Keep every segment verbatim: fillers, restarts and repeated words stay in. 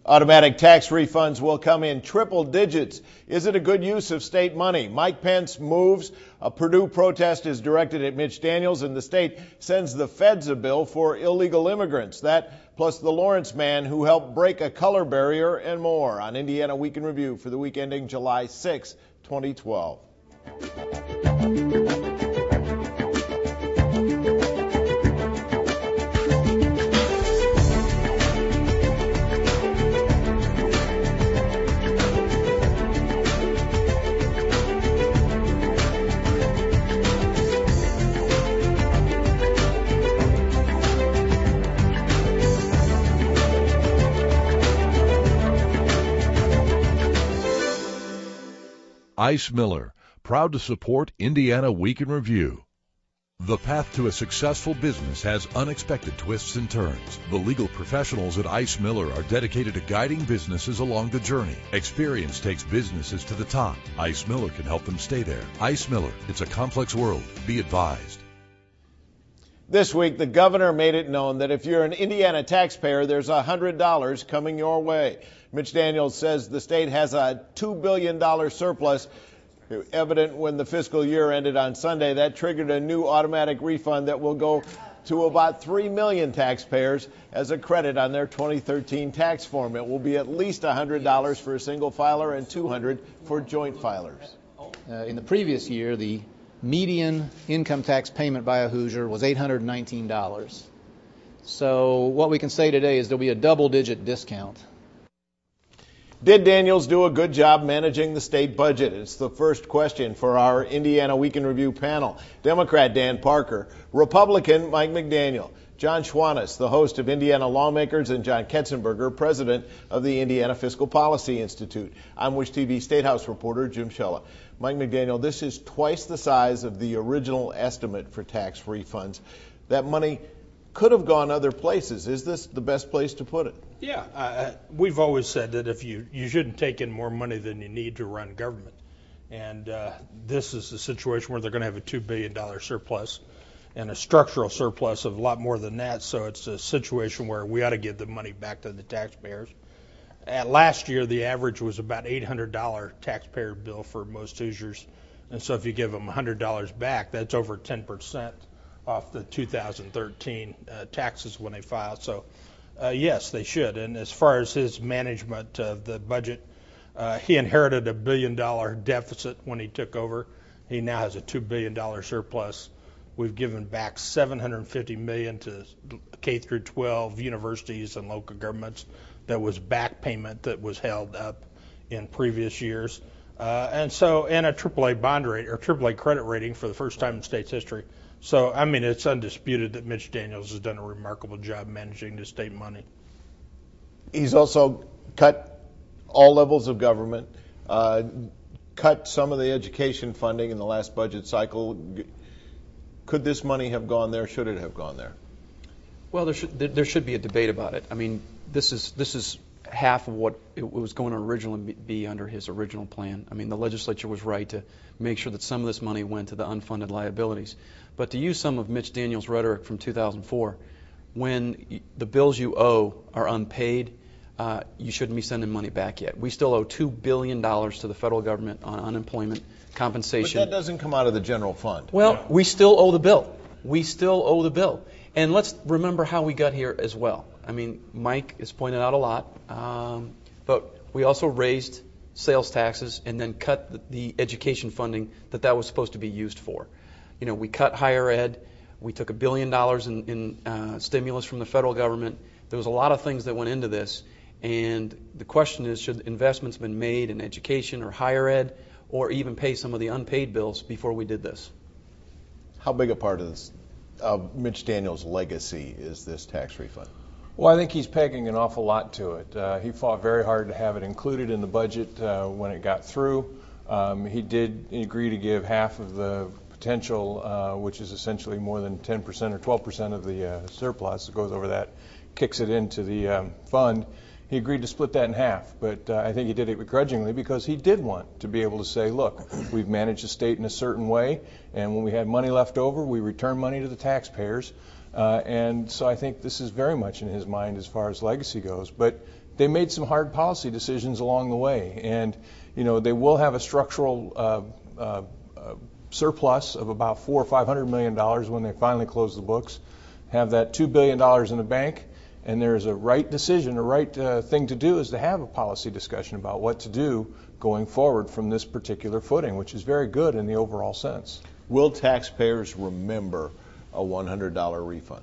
Automatic tax refunds will come in triple digits. Is it a good use of state money? Mike Pence moves. A Purdue protest is directed at Mitch Daniels, and the state sends the feds a bill for illegal immigrants. That plus the Lawrence man who helped break a color barrier and more on Indiana Week in Review for the week ending July sixth, twenty twelve. Ice Miller, proud to support Indiana Week in Review. The path to a successful business has unexpected twists and turns. The legal professionals at Ice Miller are dedicated to guiding businesses along the journey. Experience takes businesses to the top. Ice Miller can help them stay there. Ice Miller, it's a complex world. Be advised. This week, the governor made it known that if you're an Indiana taxpayer, there's one hundred dollars coming your way. Mitch Daniels says the state has a two billion dollars surplus. Evident when the fiscal year ended on Sunday, that triggered a new automatic refund that will go to about three million taxpayers as a credit on their twenty thirteen tax form. It will be at least one hundred dollars for a single filer and two hundred dollars for joint filers. Uh, in the previous year, the median income tax payment by a Hoosier was eight hundred nineteen dollars. So what we can say today is there'll be a double-digit discount. Did Daniels do a good job managing the state budget? It's the first question for our Indiana Week in Review panel. Democrat Dan Parker, Republican Mike McDaniel, John Schwanitz, the host of Indiana Lawmakers, and John Ketzenberger, president of the Indiana Fiscal Policy Institute. I'm Wish T V State House reporter Jim Shella. Mike McDaniel, this is twice the size of the original estimate for tax refunds. That money could have gone other places. Is this the best place to put it? Yeah, uh, we've always said that if you, you shouldn't take in more money than you need to run government. And uh, this is a situation where they're going to have a two billion dollars surplus and a structural surplus of a lot more than that. So it's a situation where we ought to give the money back to the taxpayers. At last year, the average was about eight hundred dollars taxpayer bill for most Hoosiers. And so if you give them one hundred dollars back, that's over ten percent off the two thousand thirteen uh, taxes when they filed. So, uh, yes, they should. And as far as his management of the budget, uh, he inherited a billion dollar deficit when he took over. He now has a two billion dollars surplus. We've given back seven hundred fifty million dollars to K through twelve universities and local governments. That was back payment that was held up in previous years. Uh, and so, and a triple A bond rate or triple A credit rating for the first time in state's history. So, I mean, it's undisputed that Mitch Daniels has done a remarkable job managing the state money. He's also cut all levels of government, uh, cut some of the education funding in the last budget cycle. Could this money have gone there? Should it have gone there? Well, there should there should be a debate about it. I mean, this is this is half of what it was going to originally be under his original plan. I mean, the legislature was right to make sure that some of this money went to the unfunded liabilities. But to use some of Mitch Daniels' rhetoric from two thousand four, when the bills you owe are unpaid, uh, you shouldn't be sending money back yet. We still owe two billion dollars to the federal government on unemployment compensation. But that doesn't come out of the general fund. Well, No. we still owe the bill. We still owe the bill. And let's remember how we got here as well. I mean, Mike has pointed out a lot, um, but we also raised sales taxes and then cut the, the education funding that that was supposed to be used for. You know, we cut higher ed. We took a billion dollars in, in uh, stimulus from the federal government. There was a lot of things that went into this. And the question is, should investments have been made in education or higher ed or even pay some of the unpaid bills before we did this? How big a part of this, of Mitch Daniels' legacy is this tax refund? Well, I think he's pegging an awful lot to it. Uh, he fought very hard to have it included in the budget uh, when it got through. Um, he did agree to give half of the potential, uh, which is essentially more than ten percent or twelve percent of the uh, surplus that goes over that, kicks it into the um, fund. He agreed to split that in half, but uh, I think he did it begrudgingly because he did want to be able to say, look, we've managed the state in a certain way, and when we had money left over, we return money to the taxpayers. Uh, and so I think this is very much in his mind as far as legacy goes. But they made some hard policy decisions along the way. And, you know, they will have a structural uh, uh, uh, surplus of about four or five hundred million dollars when they finally close the books, have that two billion dollars in the bank. And there's a right decision, a right uh, thing to do is to have a policy discussion about what to do going forward from this particular footing, which is very good in the overall sense. Will taxpayers remember a one hundred dollars refund?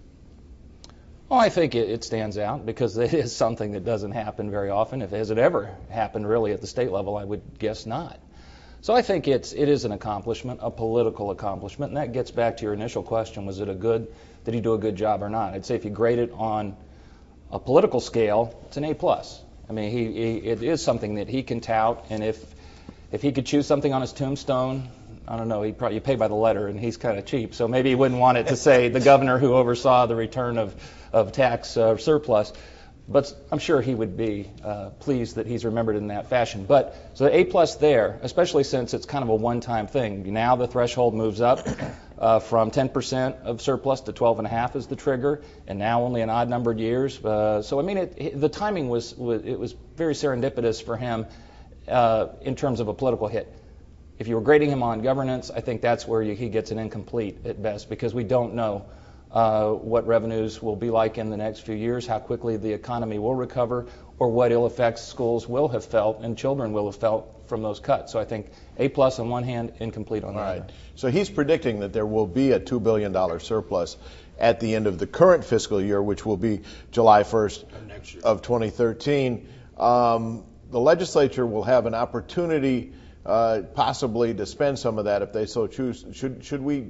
Well, I think it, it stands out because it is something that doesn't happen very often. If has it ever happened really at the state level, I would guess not. So I think it's it is an accomplishment, a political accomplishment, and that gets back to your initial question: was it a good? Did he do a good job or not? I'd say if you grade it on a political scale, it's an A plus. I mean, he, he it is something that he can tout, and if if he could choose something on his tombstone, I don't know, he probably you pay by the letter, and he's kind of cheap, so maybe he wouldn't want it to say the governor who oversaw the return of of tax uh, surplus. But I'm sure he would be uh, pleased that he's remembered in that fashion. But so A plus there, especially since it's kind of a one-time thing. Now the threshold moves up uh, from ten percent of surplus to twelve and a half is the trigger, and now only an odd numbered years. Uh, so I mean, it, it, the timing was, was it was very serendipitous for him uh, in terms of a political hit. If you were grading him on governance, I think that's where you, he gets an incomplete at best because we don't know. Uh, what revenues will be like in the next few years, how quickly the economy will recover, or what ill effects schools will have felt and children will have felt from those cuts. So I think A plus on one hand, incomplete on the other. Right. So he's predicting that there will be a two billion dollars surplus at the end of the current fiscal year, which will be July first of twenty thirteen. Um, the legislature will have an opportunity uh, possibly to spend some of that if they so choose. Should, should we...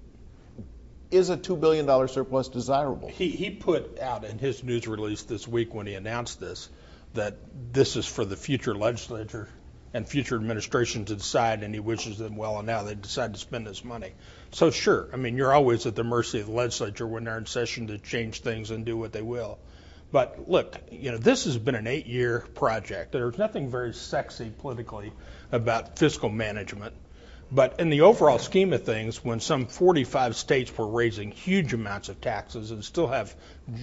Is a two billion dollars surplus desirable? He, he put out in his news release this week when he announced this that this is for the future legislature and future administration to decide, and he wishes them well on how they decide to spend this money. So sure, I mean, you're always at the mercy of the legislature when they're in session to change things and do what they will. But look, you know, this has been an eight-year project. There's nothing very sexy politically about fiscal management. But in the overall scheme of things, when some forty-five states were raising huge amounts of taxes and still have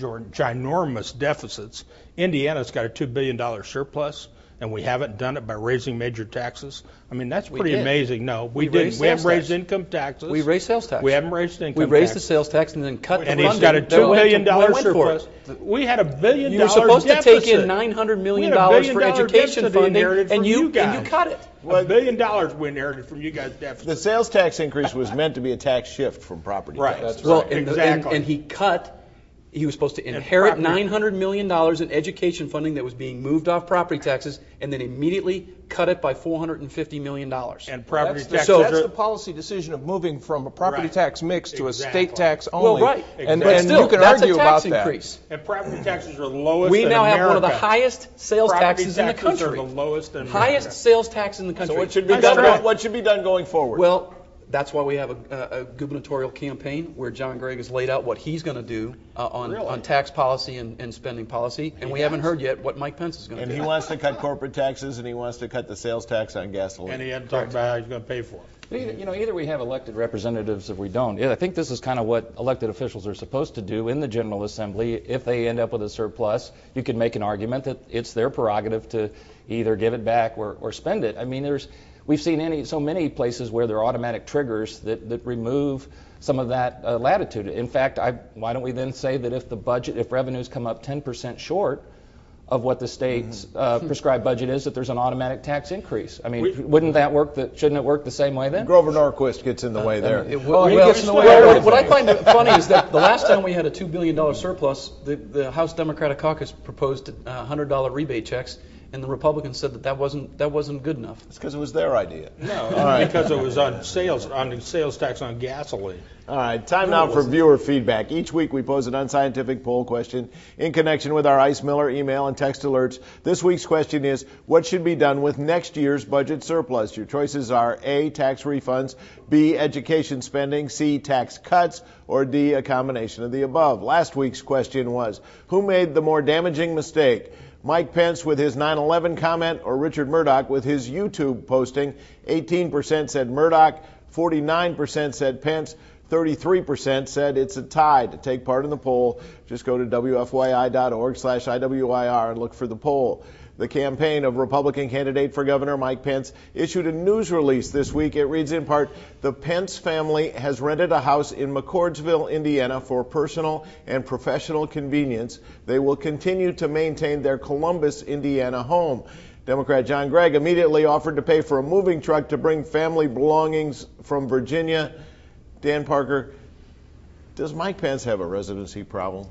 ginormous deficits, Indiana's got a two billion dollars surplus, and we haven't done it by raising major taxes. I mean, that's pretty amazing. No, we, we didn't. We haven't raised tax. income taxes. We raised sales tax. We haven't raised income We raised tax. the sales tax and then cut and the he's got a two billion dollars surplus. We had a billion you were dollar supposed deficit. to take in nine hundred million dollars for education funding, and you, you and you cut it. A billion dollars we inherited from you guys' deficit. The sales tax increase was meant to be a tax shift from property right. tax. That's well, right. And, exactly. and, and he cut. He was supposed to inherit nine hundred million dollars in education funding that was being moved off property taxes, and then immediately cut it by four hundred fifty million dollars. And property that's taxes. The, So that's the policy decision of moving from a property right. tax mix to exactly. a state tax only. Well, right. And, but and still, you can that's argue a tax about increase. that. And property taxes are the lowest we in now America. have one of the highest sales property taxes in the taxes country. Are the lowest in highest America. sales tax in the country. So what should be That's done? right. What should be done going forward? Well, that's why we have a, a, a gubernatorial campaign where John Gregg has laid out what he's going to do uh, on, really? on tax policy and, and spending policy, and he we has. haven't heard yet what Mike Pence is going to and do. he wants to cut corporate taxes, and he wants to cut the sales tax on gasoline. And he had to talk about how he's going to pay for it. Either, you know, either we have elected representatives or we don't. Yeah, I think this is kind of what elected officials are supposed to do in the General Assembly. If they end up with a surplus, you could make an argument that it's their prerogative to either give it back or, or spend it. I mean, there's we've seen any so many places where there are automatic triggers that, that remove some of that uh, latitude. In fact, I, why don't we then say that if the budget, if revenues come up ten percent short of what the state's uh, prescribed budget is, that there's an automatic tax increase. I mean, we, wouldn't that work? The, shouldn't it work the same way then? Grover Norquist gets in the way there. Uh, it, well, he well, gets in the way well, of what, what I everything. find funny is that the last time we had a two billion dollars surplus, the, the House Democratic Caucus proposed uh, one hundred dollars rebate checks, and the Republicans said that that wasn't that wasn't good enough. It's because it was their idea. No, All right. because it was on sales on the sales tax on gasoline. All right, time now for viewer feedback. Each week we pose an unscientific poll question in connection with our Ice Miller email and text alerts. This week's question is, what should be done with next year's budget surplus? Your choices are A, tax refunds, B, education spending, C, tax cuts, or D, a combination of the above. Last week's question was, who made the more damaging mistake? Mike Pence with his nine eleven comment or Richard Murdoch with his YouTube posting? eighteen percent said Murdoch, forty-nine percent said Pence, thirty-three percent said it's a tie. To take part in the poll, just go to W F Y I dot org slash I W I R and look for the poll. The campaign of Republican candidate for governor Mike Pence issued a news release this week. It reads in part, the Pence family has rented a house in McCordsville, Indiana for personal and professional convenience. They will continue to maintain their Columbus, Indiana home. Democrat John Gregg immediately offered to pay for a moving truck to bring family belongings from Virginia. Dan Parker, does Mike Pence have a residency problem?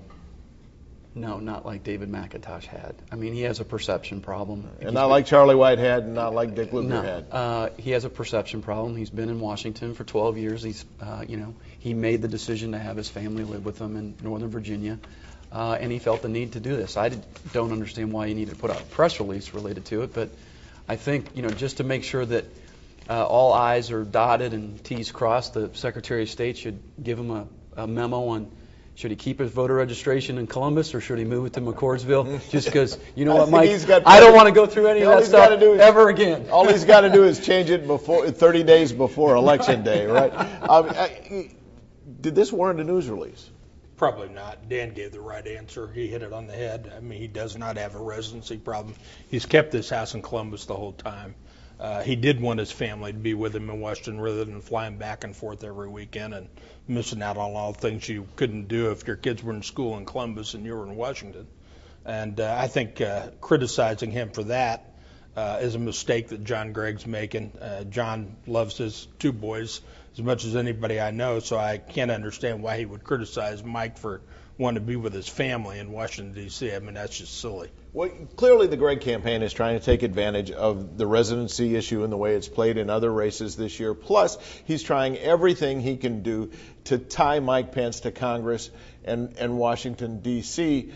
No, not like David McIntosh had. I mean, he has a perception problem. And He's not been, like Charlie White had, and not like Dick Lugar no, had. Uh, he has a perception problem. He's been in Washington for twelve years. He's, uh, you know, he made the decision to have his family live with him in Northern Virginia, uh, and he felt the need to do this. I did, don't understand why he needed to put out a press release related to it, but I think, you know, just to make sure that uh, all I's are dotted and T's crossed, the Secretary of State should give him a, a memo on should he keep his voter registration in Columbus or should he move it to McCordsville? Just because, you know what, Mike, I don't want to go through any of that stuff is, ever again. All he's got to do is change it before thirty days before Election Day, right? Um, I, did this warrant a news release? Probably not. Dan gave the right answer. He hit it on the head. I mean, he does not have a residency problem. He's kept this house in Columbus the whole time. Uh, he did want his family to be with him in Washington rather than flying back and forth every weekend and missing out on all things you couldn't do if your kids were in school in Columbus and you were in Washington. And uh, I think uh, criticizing him for that uh, is a mistake that John Gregg's making. Uh, John loves his two boys as much as anybody I know, so I can't understand why he would criticize Mike for wanting to be with his family in Washington, D C. I mean, that's just silly. Well, clearly the Gregg campaign is trying to take advantage of the residency issue and the way it's played in other races this year. Plus, he's trying everything he can do to tie Mike Pence to Congress and, and Washington, D C.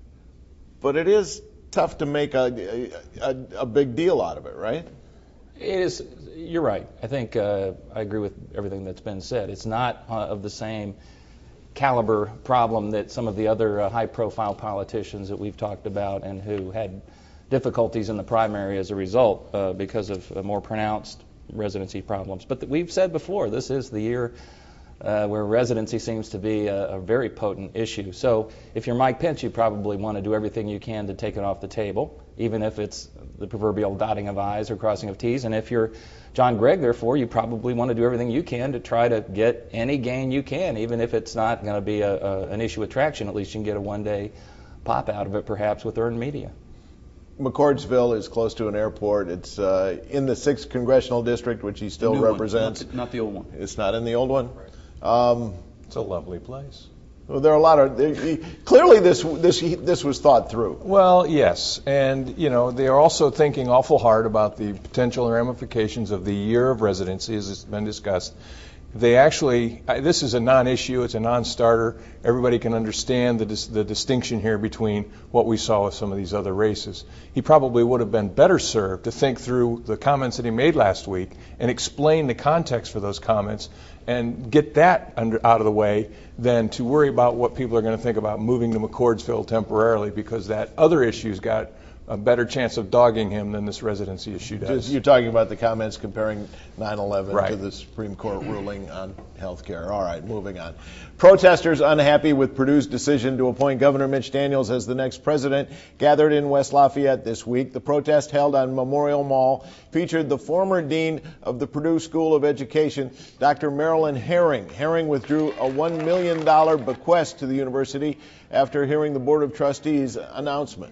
But it is tough to make a, a, a big deal out of it, right? It is. You're right. I think uh, I agree with everything that's been said. It's not uh, of the same caliber problem that some of the other uh, high-profile politicians that we've talked about and who had difficulties in the primary as a result uh, because of uh, more pronounced residency problems. But th- we've said before, this is the year uh, where residency seems to be a, a very potent issue. So if you're Mike Pence, you probably want to do everything you can to take it off the table, even if it's the proverbial dotting of I's or crossing of T's. And if you're John Gregg, therefore, you probably want to do everything you can to try to get any gain you can, even if it's not going to be a, a, an issue of traction. At least you can get a one-day pop out of it, perhaps, with earned media. McCordsville is close to an airport. It's uh, in the sixth Congressional District, which he still represents. One, not, the, not the old one. It's not in the old one? Right. Um, it's a lovely place. Well, there are a lot of they, clearly this this this was thought through. Well, yes, and you know they are also thinking awful hard about the potential ramifications of the year of residency, as has been discussed. They actually, this is a non-issue, it's a non-starter. Everybody can understand the dis- the distinction here between what we saw with some of these other races. He probably would have been better served to think through the comments that he made last week and explain the context for those comments and get that under, out of the way than to worry about what people are going to think about moving to McCordsville temporarily, because that other issue's got a better chance of dogging him than this residency issue does. Just, you're talking about the comments comparing nine eleven right. to the Supreme Court ruling on health care. All right, moving on. Protesters unhappy with Purdue's decision to appoint Governor Mitch Daniels as the next president gathered in West Lafayette this week. The protest held on Memorial Mall featured the former dean of the Purdue School of Education, Doctor Marilyn Herring. Herring withdrew a one million dollars bequest to the university after hearing the Board of Trustees' announcement.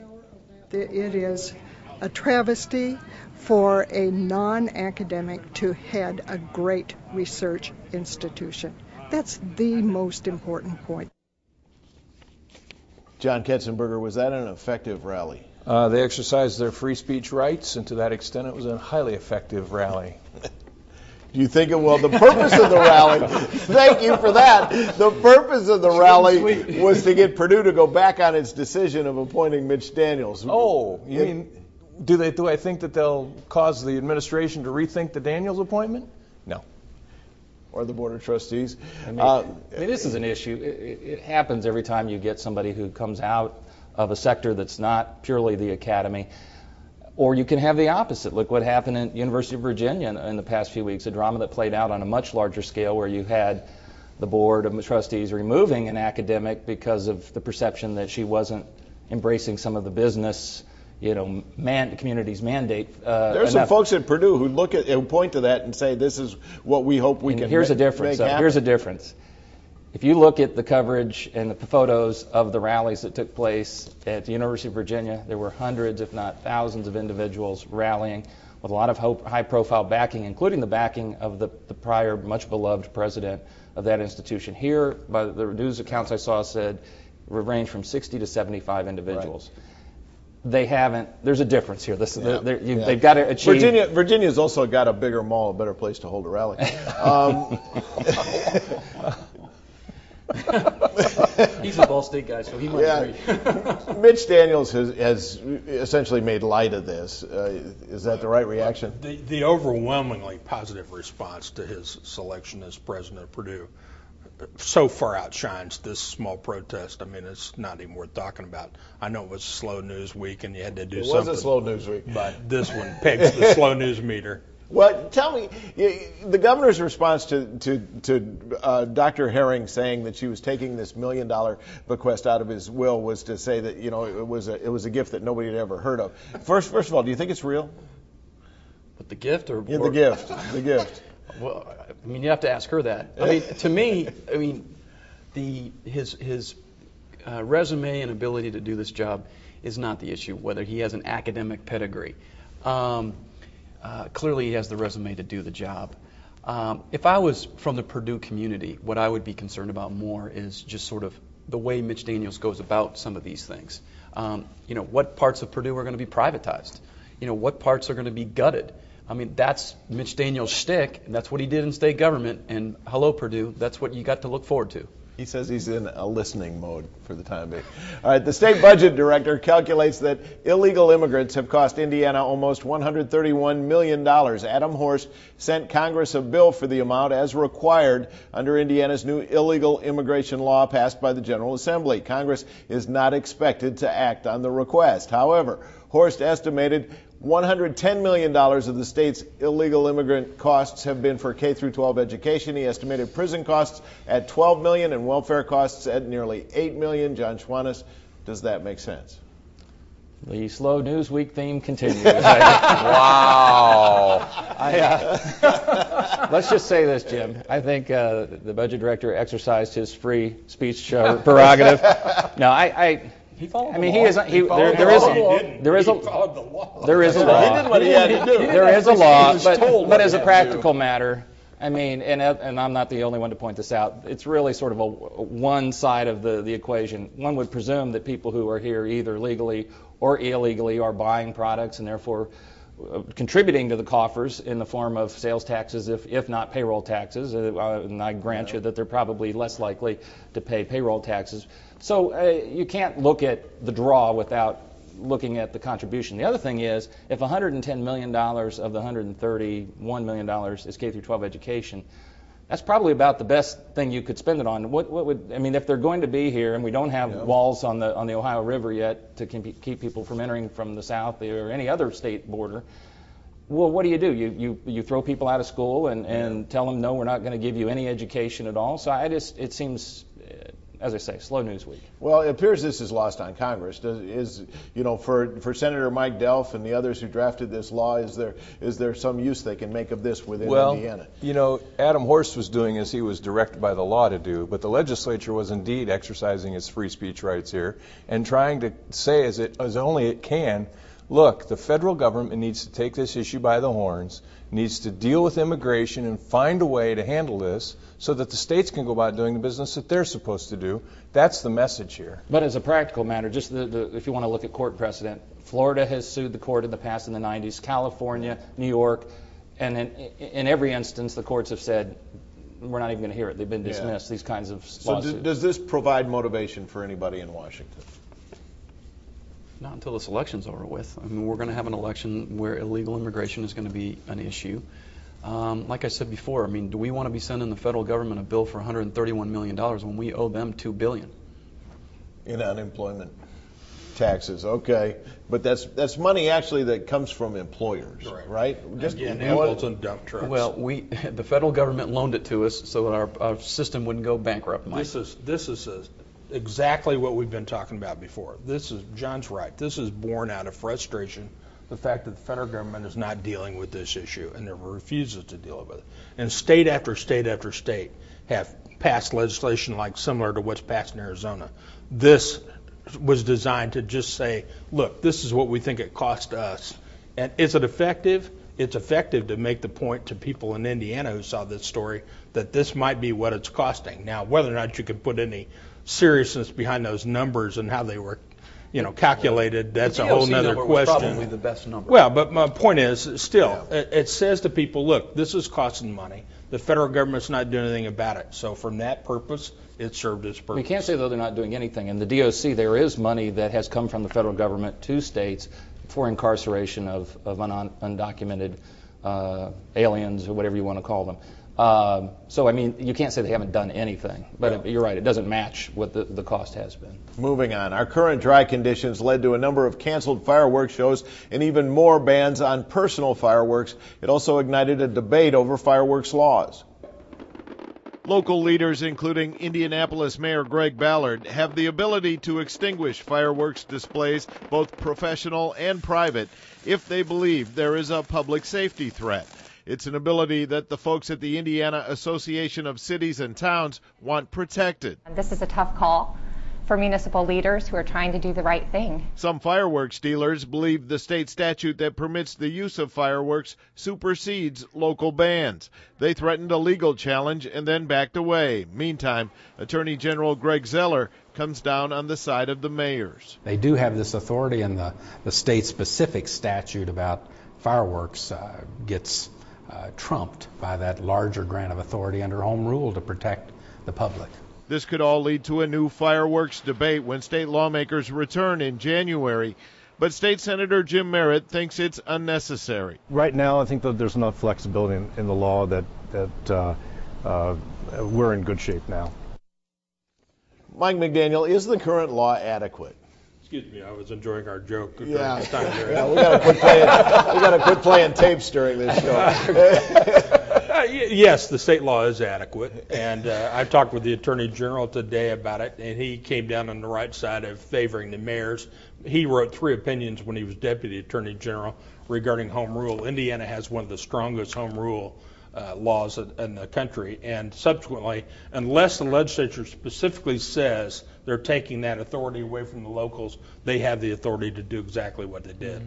It is a travesty for a non-academic to head a great research institution. That's the most important point. John Ketzenberger, was that an effective rally? Uh, they exercised their free speech rights, and to that extent it was a highly effective rally. Do you think it will? The purpose of the rally, thank you for that. The purpose of the rally was to get Purdue to go back on its decision of appointing Mitch Daniels. Oh, you it, mean, do they? Do I think that they'll cause the administration to rethink the Daniels appointment? No. Or the Board of Trustees. I mean, uh, I mean this is an issue. It, it happens every time you get somebody who comes out of a sector that's not purely the academy. Or you can have the opposite. Look what happened at University of Virginia in, in the past few weeks, a drama that played out on a much larger scale where you had the board of trustees removing an academic because of the perception that she wasn't embracing some of the business, you know, man, community's mandate. Uh, There's some enough. folks at Purdue who look at, who point to that and say, "This is what we hope we and can." Here's ma- a difference. Make So here's a difference. If you look at the coverage and the photos of the rallies that took place at the University of Virginia, there were hundreds, if not thousands, of individuals rallying with a lot of high-profile backing, including the backing of the, the prior, much-beloved president of that institution. Here, by the news accounts I saw, said it would range from sixty to seventy-five individuals. Right. They haven't. There's a difference here. This, yeah. they're, you, yeah. They've got to achieve. Virginia, Virginia's also got a bigger mall, a better place to hold a rally. Um, He's a Ball State guy, so he might yeah. agree. Mitch Daniels has, has essentially made light of this. Uh, is that the right reaction? The, the overwhelmingly positive response to his selection as president of Purdue so far outshines this small protest. I mean, it's not even worth talking about. I know it was a slow news week and you had to do it something. It was a slow news week. But this one pegs the slow news meter. Well, tell me, the governor's response to to, to uh, Doctor Herring saying that she was taking this million dollar bequest out of his will was to say that, you know, it was a it was a gift that nobody had ever heard of. First, first of all, do you think it's real? But the gift or, yeah, or the gift, the gift. Well, I mean, you have to ask her that. I mean, to me, I mean, the his his uh, resume and ability to do this job is not the issue. Whether he has an academic pedigree. Um, Uh, clearly, he has the resume to do the job. Um, if I was from the Purdue community, what I would be concerned about more is just sort of the way Mitch Daniels goes about some of these things. Um, you know, what parts of Purdue are going to be privatized? You know, what parts are going to be gutted? I mean, that's Mitch Daniels' shtick, and that's what he did in state government. And hello, Purdue, that's what you got to look forward to. He says he's in a listening mode for the time being. All right, the state budget director calculates that illegal immigrants have cost Indiana almost one hundred thirty-one million dollars. Adam Horst sent Congress a bill for the amount as required under Indiana's new illegal immigration law passed by the General Assembly. Congress is not expected to act on the request. However, Horst estimated one hundred ten million dollars of the state's illegal immigrant costs have been for K through twelve education. He estimated prison costs at twelve million dollars and welfare costs at nearly eight million dollars. John Schwantes, does that make sense? The slow news week theme continues. Wow. I, uh, let's just say this, Jim. I think uh, the budget director exercised his free speech uh, prerogative. No, I... I He followed I mean, the he law. is. He, He there, followed there the is. law. A, there is a. He followed the law. There is a He law. did what he had to do. There is a law, was but, told but what as he a had to practical do. matter, I mean, and and I'm not the only one to point this out. It's really sort of a one side of the the equation. One would presume that people who are here either legally or illegally are buying products and therefore uh, contributing to the coffers in the form of sales taxes, if if not payroll taxes. Uh, and I grant you that they're probably less likely to pay payroll taxes. So uh, you can't look at the draw without looking at the contribution. The other thing is, if one hundred ten million dollars of the one hundred thirty-one million dollars is K through twelve education, that's probably about the best thing you could spend it on. What, what would I mean, if they're going to be here and we don't have yeah. walls on the on the Ohio River yet to keep, keep people from entering from the south or any other state border, well, what do you do? You you you throw people out of school and and yeah. tell them no, we're not going to give you any education at all. So I just it seems. As I say, slow news week. Well, it appears this is lost on Congress. Does, is you know for, for Senator Mike Delph and the others who drafted this law, is there is there some use they can make of this within well, Indiana? You know, Adam Horst was doing as he was directed by the law to do, but the legislature was indeed exercising its free speech rights here and trying to say as it as only it can, look, the federal government needs to take this issue by the horns, needs to deal with immigration and find a way to handle this so that the states can go about doing the business that they're supposed to do. That's the message here. But as a practical matter, just the, the, if you want to look at court precedent, Florida has sued the court in the past in the nineties, California, New York, and in, in every instance the courts have said, we're not even going to hear it. They've been dismissed, yeah. these kinds of so lawsuits. So does this provide motivation for anybody in Washington? Not until this election's over with. I mean, we're going to have an election where illegal immigration is going to be an issue. Um, like I said before, I mean, do we want to be sending the federal government a bill for one hundred thirty-one million dollars when we owe them two billion dollars? In unemployment. taxes, okay. But that's that's money actually that comes from employers, right? right? Just yeah, apples and dump trucks. Well, we the federal government loaned it to us so that our, our system wouldn't go bankrupt, Mike. This is this is a, exactly what we've been talking about before. This is John's right. This is born out of frustration, the fact that the federal government is not dealing with this issue and it refuses to deal with it. And state after state after state have passed legislation like similar to what's passed in Arizona. This was designed to just say, look, this is what we think it cost us. And is it effective? It's effective to make the point to people in Indiana who saw this story that this might be what it's costing. Now, whether or not you can put any seriousness behind those numbers and how they were, you know, calculated, that's a whole other question. Probably the best number. Well, but my point is, still, yeah. it, it says to people, look, this is costing money. The federal government's not doing anything about it. So from that purpose, it served its purpose. We can't say, though, they're not doing anything. In the D O C, there is money that has come from the federal government to states for incarceration of, of un- undocumented uh, aliens or whatever you want to call them. Um, so, I mean, you can't say they haven't done anything. But yeah. it, you're right, it doesn't match what the, the cost has been. Moving on. Our current dry conditions led to a number of canceled fireworks shows and even more bans on personal fireworks. It also ignited a debate over fireworks laws. Local leaders, including Indianapolis Mayor Greg Ballard, have the ability to extinguish fireworks displays, both professional and private, if they believe there is a public safety threat. It's an ability that the folks at the Indiana Association of Cities and Towns want protected. This is a tough call for municipal leaders who are trying to do the right thing. Some fireworks dealers believe the state statute that permits the use of fireworks supersedes local bans. They threatened a legal challenge and then backed away. Meantime, Attorney General Greg Zeller comes down on the side of the mayors. They do have this authority, and the, the state-specific statute about fireworks uh, gets uh, trumped by that larger grant of authority under home rule to protect the public. This could all lead to a new fireworks debate when state lawmakers return in January. But State Senator Jim Merritt thinks it's unnecessary. Right now, I think that there's enough flexibility in, in the law that, that uh, uh, we're in good shape now. Mike McDaniel, is the current law adequate? Excuse me, I was enjoying our joke. Yeah, this time yeah we got to quit playing. We got to quit playing tapes during this show. uh, yes, the state law is adequate, and uh, I talked with the Attorney General today about it, and he came down on the right side of favoring the mayors. He wrote three opinions when he was Deputy Attorney General regarding home rule. Indiana has one of the strongest home rule Uh, laws in the country, and subsequently, unless the legislature specifically says they're taking that authority away from the locals, they have the authority to do exactly what they did.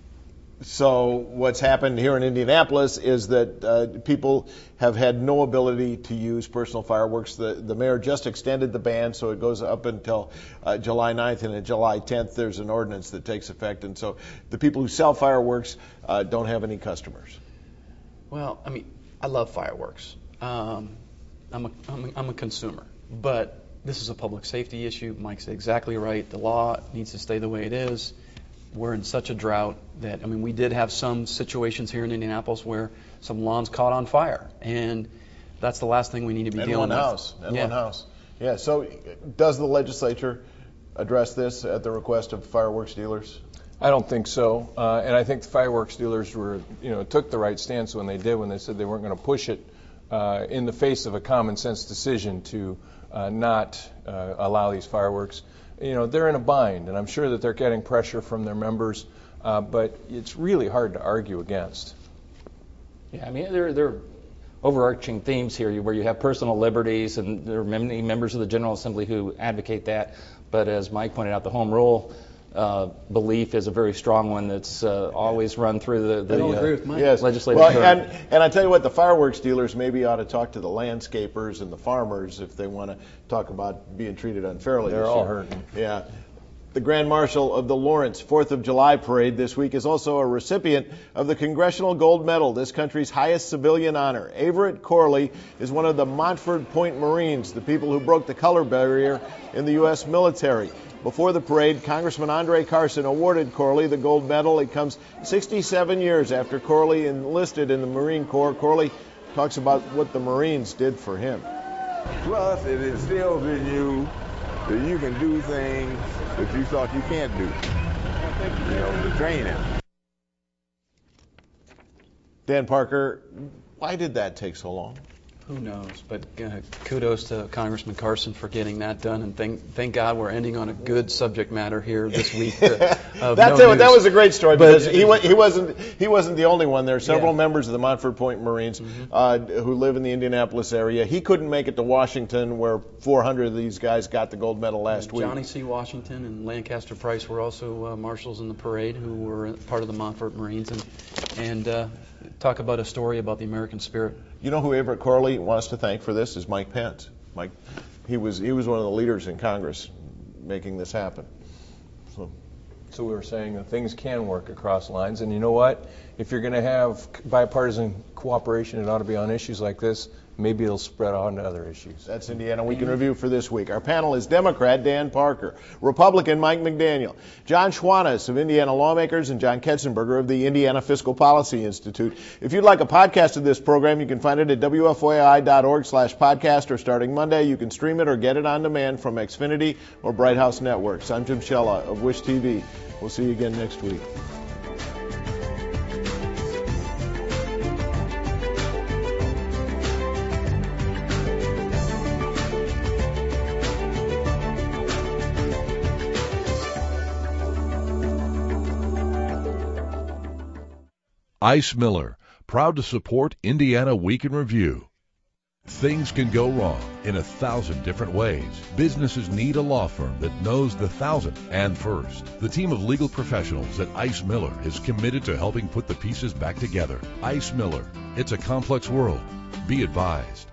So what's happened here in Indianapolis is that uh, people have had no ability to use personal fireworks. The, the mayor just extended the ban, so it goes up until uh, July ninth, and on July tenth there's an ordinance that takes effect, and so the people who sell fireworks uh, don't have any customers. Well, I mean, I love fireworks. Um, I'm, a, I'm, a, I'm a consumer. But this is a public safety issue. Mike's exactly right. The law needs to stay the way it is. We're in such a drought that, I mean, we did have some situations here in Indianapolis where some lawns caught on fire. And that's the last thing we need to be in dealing one with. House. In yeah. one house. Yeah, so does the legislature address this at the request of fireworks dealers? I don't think so, uh, and I think the fireworks dealers were, you know, took the right stance when they did, when they said they weren't going to push it uh, in the face of a common sense decision to uh, not uh, allow these fireworks. You know, they're in a bind, and I'm sure that they're getting pressure from their members, uh, but it's really hard to argue against. Yeah, I mean, there, there are overarching themes here where you have personal liberties, and there are many members of the General Assembly who advocate that. But as Mike pointed out, the home rule Uh, belief is a very strong one that's uh, always run through the, the I don't uh, agree with Mike. Yes. legislative well, term. and, and I tell you what, the fireworks dealers maybe ought to talk to the landscapers and the farmers if they want to talk about being treated unfairly. They're this all year. hurting. Yeah. The Grand Marshal of the Lawrence fourth of July Parade this week is also a recipient of the Congressional Gold Medal, this country's highest civilian honor. Averett Corley is one of the Montford Point Marines, the people who broke the color barrier in the U S military. Before the parade, Congressman Andre Carson awarded Corley the gold medal. It comes sixty-seven years after Corley enlisted in the Marine Corps. Corley talks about what the Marines did for him. Plus, it instills in you that you can do things that you thought you can't do. You know, the training. Dan Parker, why did that take so long? Who knows? But uh, kudos to Congressman Carson for getting that done, and thank thank God we're ending on a good subject matter here this week. Uh, of That's no it, that was a great story but, because he, wa- he wasn't he wasn't the only one. There are several yeah. members of the Montford Point Marines mm-hmm. uh, who live in the Indianapolis area. He couldn't make it to Washington, where four hundred of these guys got the gold medal last and week. Johnny C. Washington and Lancaster Price were also uh, marshals in the parade who were part of the Montford Marines, and and uh, talk about a story about the American spirit. You know who Everett Corley wants to thank for this is Mike Pence. Mike, he was he was one of the leaders in Congress making this happen. So, so we were saying that things can work across lines, and you know what? If you're going to have bipartisan cooperation, it ought to be on issues like this. Maybe it'll spread on to other issues. That's Indiana Week in Review for this week. Our panel is Democrat Dan Parker, Republican Mike McDaniel, John Schwantes of Indiana Lawmakers, and John Ketzenberger of the Indiana Fiscal Policy Institute. If you'd like a podcast of this program, you can find it at W F Y I dot org slash podcast, or starting Monday, you can stream it or get it on demand from Xfinity or Bright House Networks. I'm Jim Shella of Wish T V. We'll see you again next week. Ice Miller, proud to support Indiana Week in Review. Things can go wrong in a thousand different ways. Businesses need a law firm that knows the thousand and first. The team of legal professionals at Ice Miller is committed to helping put the pieces back together. Ice Miller, it's a complex world. Be advised.